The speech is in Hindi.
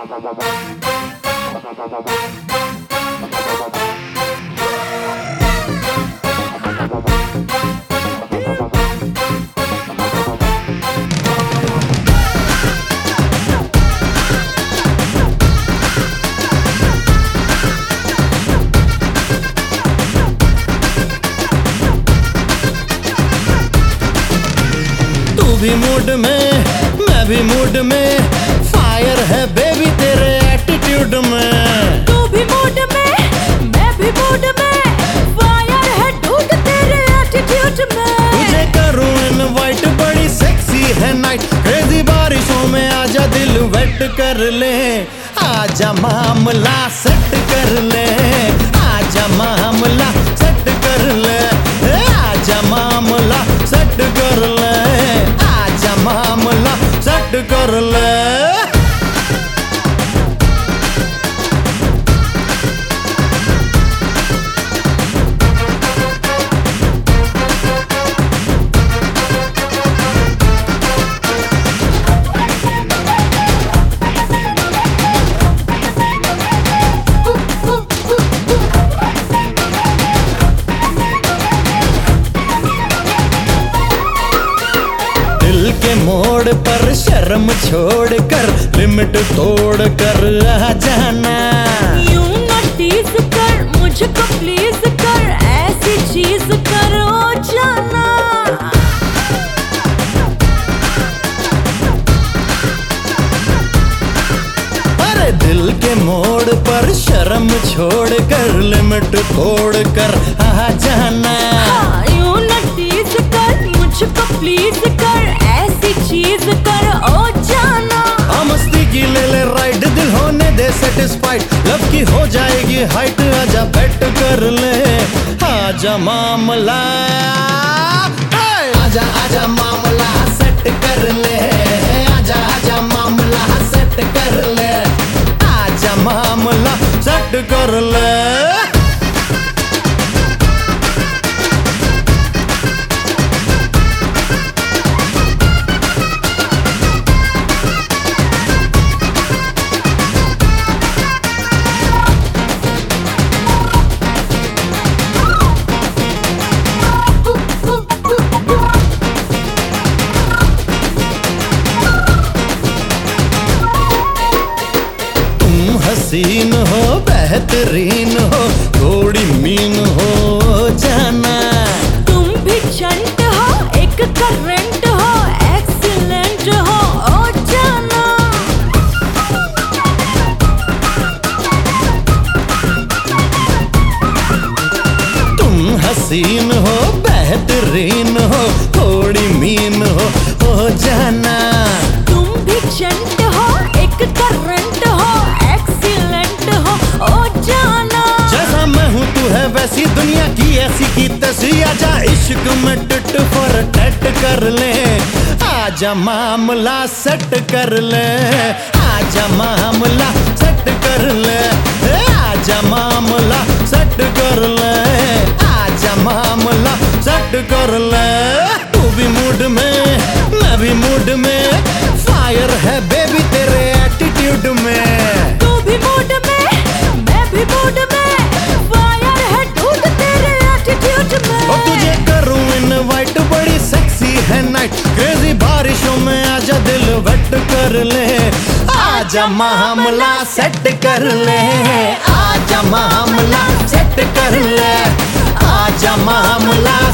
भी मूड में मैं भी मूड में, फायर है बेबी तेरे एटीट्यूड में। तू भी मूड में मैं भी मूड में, फायर है डूड तेरे एटीट्यूड में। तुझे करूं इनवाइट, बड़ी सेक्सी है नाइट, क्रेजी बारिशों में आजा दिल वेट कर ले, आजा मामला सेट कर ले, आजा मामला सेट कर ले, आजा मामला सेट कर ले, आजा मामला सेट कर ले। के मोड़ पर शर्म छोड़ कर, लिमिट तोड़ कर आ जाना। यूं ना टीज कर मुझको प्लीज कर, ऐसी चीज करो जाना। अरे दिल के मोड़ पर शर्म छोड़ कर, लिमिट तोड़ कर आ जाना। हाँ, यूं ना टीज कर मुझको प्लीज कर, ऐसी चीज कर ओ जाना। मस्ती की ले ले राइड, दिल होने दे सेटिस्फाइड, लव की हो जाएगी हाइट, आजा बेट कर ले, आजा मामला, आजा आजा मामला सेट कर ले, आजा आजा मामला सेट कर ले, आजा मामला सेट कर ले। हसीन हो बेहतरीन हो, थोड़ी मीन हो जाना। तुम भी चंट हो, एक करंट हो, एक्सीलेंट हो ओ जाना। तुम हसीन हो बेहतरीन हो, थोड़ी मीन हो जाना। तुम भी चंट हो, एक करंट हो, वैसी दुनिया की ऐसी की तैसी, आजा इश्क में टिट फॉर टैट कर ले, आजा मामला सेट कर ले, आजा मामला सेट कर ले, आजा मामला सेट कर ले, आजा मामला सेट कर ले। तू भी मूड में मैं भी मूड में, फायर है बेबी तेरे एटीट्यूड में। तू भी मूड में मैं भी मूड में, और तुझे करूं इनवाइट, बड़ी सेक्सी है नाइट, क्रेजी बारिशों में आजा दिल वेट कर ले, आजा मामला सेट कर ले, आजा मामला सेट कर ले, आजा मामला